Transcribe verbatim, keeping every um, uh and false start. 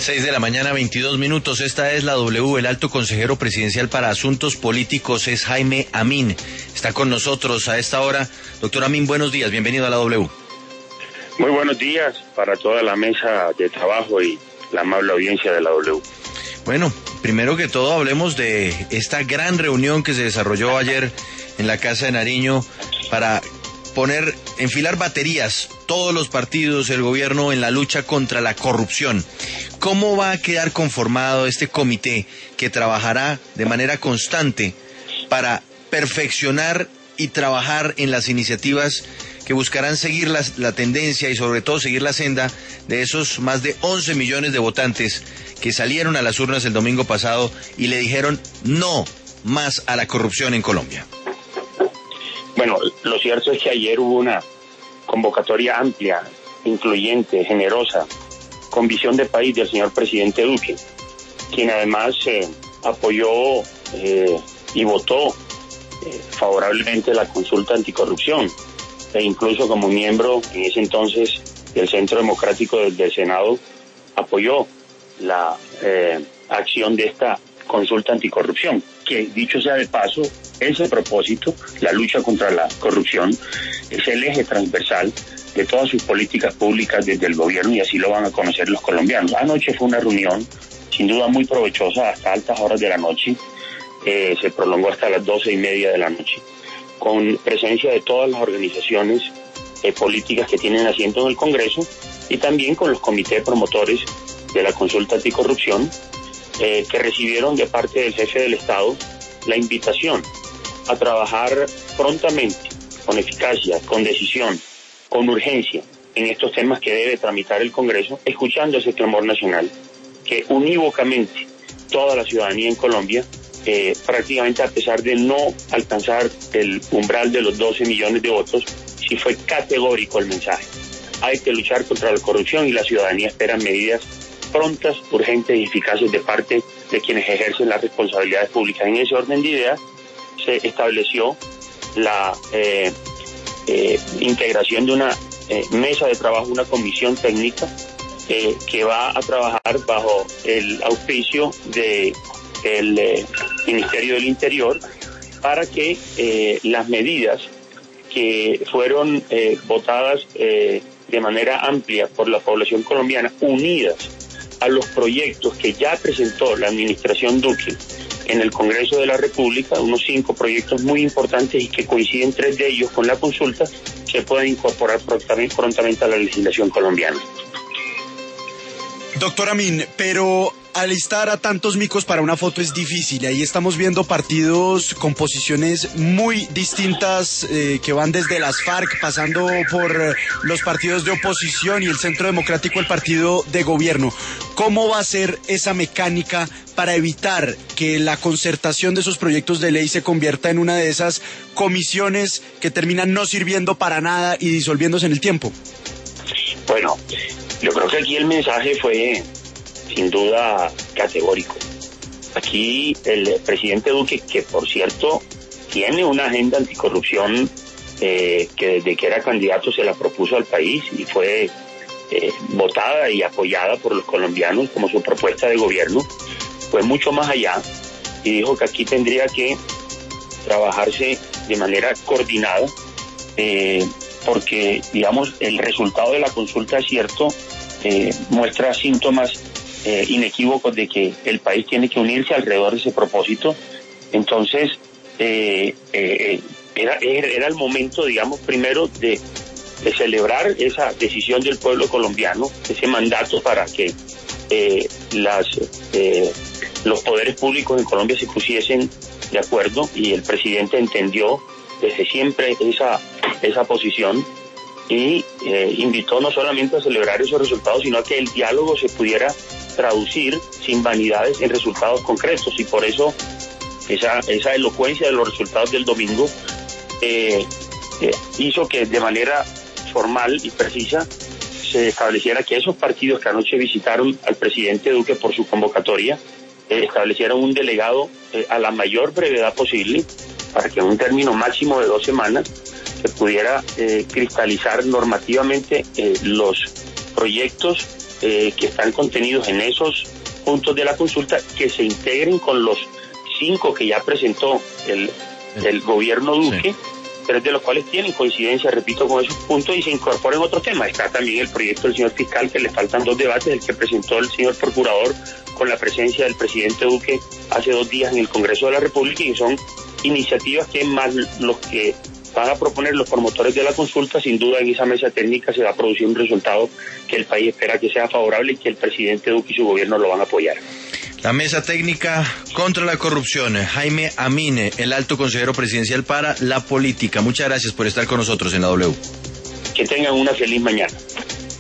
Seis de la mañana, veintidós minutos. Esta es la W. El alto consejero presidencial para asuntos políticos es Jaime Amín. Está con nosotros a esta hora. Doctor Amín, buenos días. Bienvenido a la W. Muy buenos días para toda la mesa de trabajo y la amable audiencia de la W. Bueno, primero que todo hablemos de esta gran reunión que se desarrolló ayer en la Casa de Nariño para poner, enfilar baterías todos los partidos, el gobierno en la lucha contra la corrupción. ¿Cómo va a quedar conformado este comité que trabajará de manera constante para perfeccionar y trabajar en las iniciativas que buscarán seguir la, la tendencia y sobre todo seguir la senda de esos más de once millones de votantes que salieron a las urnas el domingo pasado y le dijeron no más a la corrupción en Colombia? Bueno, lo cierto es que ayer hubo una convocatoria amplia, incluyente, generosa, con visión de país del señor presidente Duque, quien además eh, apoyó eh, y votó eh, favorablemente la consulta anticorrupción, e incluso como miembro en ese entonces del Centro Democrático del, del Senado apoyó la eh, acción de esta consulta anticorrupción, que dicho sea de paso, ese propósito, la lucha contra la corrupción, es el eje transversal de todas sus políticas públicas desde el gobierno, y así lo van a conocer los colombianos. Anoche fue una reunión sin duda muy provechosa hasta altas horas de la noche, eh, se prolongó hasta las doce y media de la noche, con presencia de todas las organizaciones eh, políticas que tienen asiento en el Congreso y también con los comités promotores de la consulta anticorrupción, eh, que recibieron de parte del jefe del Estado la invitación a trabajar prontamente, con eficacia, con decisión, con urgencia en estos temas que debe tramitar el Congreso, escuchando ese clamor nacional que unívocamente toda la ciudadanía en Colombia, eh, prácticamente a pesar de no alcanzar el umbral de los doce millones de votos, sí fue categórico el mensaje. Hay que luchar contra la corrupción y la ciudadanía espera medidas prontas, urgentes y eficaces de parte de quienes ejercen las responsabilidades públicas. En ese orden de ideas se estableció la eh, eh, integración de una eh, mesa de trabajo, una comisión técnica eh, que va a trabajar bajo el auspicio de el eh, Ministerio del Interior para que eh, las medidas que fueron eh, votadas eh, de manera amplia por la población colombiana, unidas a los proyectos que ya presentó la administración Duque en el Congreso de la República, unos cinco proyectos muy importantes y que coinciden tres de ellos con la consulta, se pueden incorporar prontamente, prontamente a la legislación colombiana. Doctor Amín, pero alistar a tantos micos para una foto es difícil. Ahí estamos viendo partidos con posiciones muy distintas eh, que van desde las FARC, pasando por eh, los partidos de oposición y el Centro Democrático, el partido de gobierno. ¿Cómo va a ser esa mecánica para evitar que la concertación de esos proyectos de ley se convierta en una de esas comisiones que terminan no sirviendo para nada y disolviéndose en el tiempo? Bueno, yo creo que aquí el mensaje fue sin duda categórico. Aquí el presidente Duque, que por cierto tiene una agenda anticorrupción eh, que desde que era candidato se la propuso al país y fue eh, votada y apoyada por los colombianos como su propuesta de gobierno, fue mucho más allá y dijo que aquí tendría que trabajarse de manera coordinada eh, porque, digamos, el resultado de la consulta es cierto, eh, muestra síntomas Eh, inequívocos de que el país tiene que unirse alrededor de ese propósito. Entonces eh, eh, era, era el momento, digamos, primero de, de celebrar esa decisión del pueblo colombiano, ese mandato para que eh, las eh, los poderes públicos en Colombia se pusiesen de acuerdo, y el presidente entendió desde siempre esa, esa posición y eh, invitó no solamente a celebrar esos resultados, sino a que el diálogo se pudiera traducir sin vanidades en resultados concretos, y por eso esa, esa elocuencia de los resultados del domingo eh, eh, hizo que de manera formal y precisa se estableciera que esos partidos que anoche visitaron al presidente Duque por su convocatoria eh, establecieron un delegado eh, a la mayor brevedad posible para que en un término máximo de dos semanas se pudiera eh, cristalizar normativamente eh, los proyectos eh, que están contenidos en esos puntos de la consulta, que se integren con los cinco que ya presentó el, el gobierno Duque, sí, tres de los cuales tienen coincidencia, repito, con esos puntos, y se incorporen otros temas. Está también el proyecto del señor fiscal, que le faltan dos debates, el que presentó el señor procurador con la presencia del presidente Duque hace dos días en el Congreso de la República, y son iniciativas que más los que van a proponer los promotores de la consulta. Sin duda en esa mesa técnica se va a producir un resultado que el país espera que sea favorable y que el presidente Duque y su gobierno lo van a apoyar. La mesa técnica contra la corrupción, Jaime Amine, el alto consejero presidencial para la política. Muchas gracias por estar con nosotros en la W. Que tengan una feliz mañana.